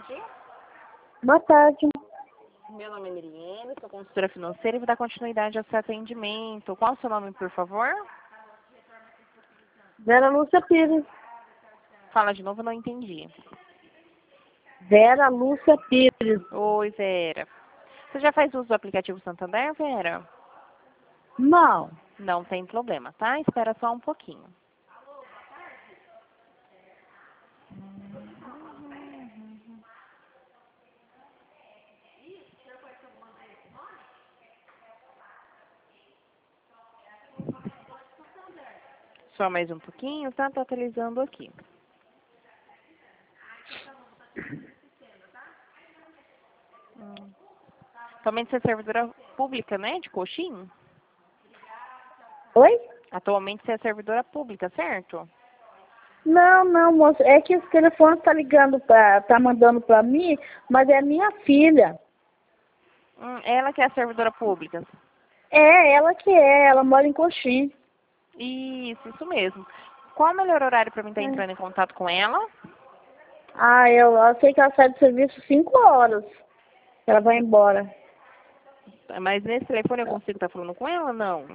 tarde. Boa tarde. Meu nome é Miriene, sou consultora financeira e vou dar continuidade ao seu atendimento. Qual o seu nome, por favor? Vera Lúcia Pires. Fala de novo, eu não entendi. Vera Lúcia Pires. Oi, Vera. Você já faz uso do aplicativo Santander, Vera? Não. Não tem problema, tá? Espera só um pouquinho. Só mais um pouquinho, tá? Tô atualizando aqui. Atualmente você é servidora pública, né? De coxinha? Oi? Atualmente você é servidora pública, certo? Não, moça. É que esse telefone tá ligando tá mandando pra mim, mas é minha filha. Ela que é a servidora pública. É, ela que é. Ela mora em Coxim. Isso mesmo. Qual o melhor horário para mim estar entrando em contato com ela? Eu sei que ela sai do serviço 5 horas. Ela vai embora. Mas nesse telefone eu consigo estar falando com ela ou não?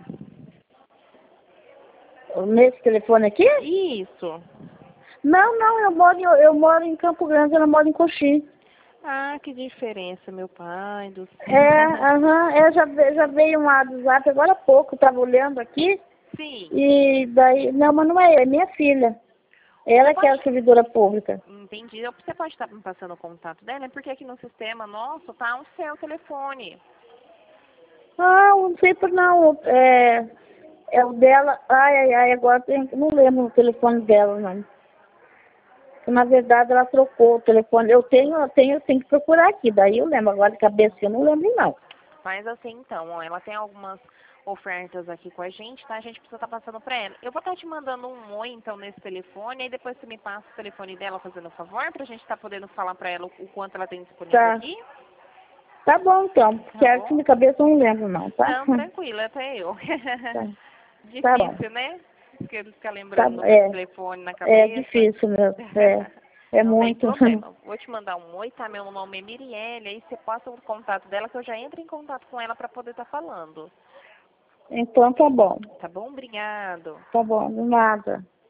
Nesse telefone aqui? Isso. Não, eu moro em Campo Grande, ela mora em Coxim. Ah, que diferença, meu pai do céu. Já veio um WhatsApp agora há pouco, estava olhando aqui, Sim. e daí, não, mas não é minha filha. Ela que é a servidora pública. Entendi. Você pode estar me passando o contato dela? É porque aqui no sistema nosso tá o seu telefone. Não sei por não, é o dela, agora não lembro o telefone dela, não. Na verdade, ela trocou o telefone. Eu tenho que procurar aqui, daí eu lembro, agora de cabeça eu não lembro não. Mas assim, então, ó, ela tem algumas ofertas aqui com a gente, tá? A gente precisa estar passando para ela. Eu vou estar te mandando um oi, então, nesse telefone, aí depois você me passa o telefone dela fazendo um favor, pra gente estar podendo falar para ela o quanto ela tem disponível Tá. aqui. Tá bom, então. Porque Tá assim bom? de cabeça eu não lembro não, tá? Não, tranquilo, até eu. Tá, tá bom. Difícil, né? Ficar Tá, lembrando do telefone na é cabeça. difícil mesmo, é Não tem muito. problema. Vou te mandar um oi, tá? Meu nome é Mirielle, aí você passa o contato dela que eu já entro em contato com ela para poder estar falando. Então tá bom. Tá bom? Obrigado. Tá bom, de nada.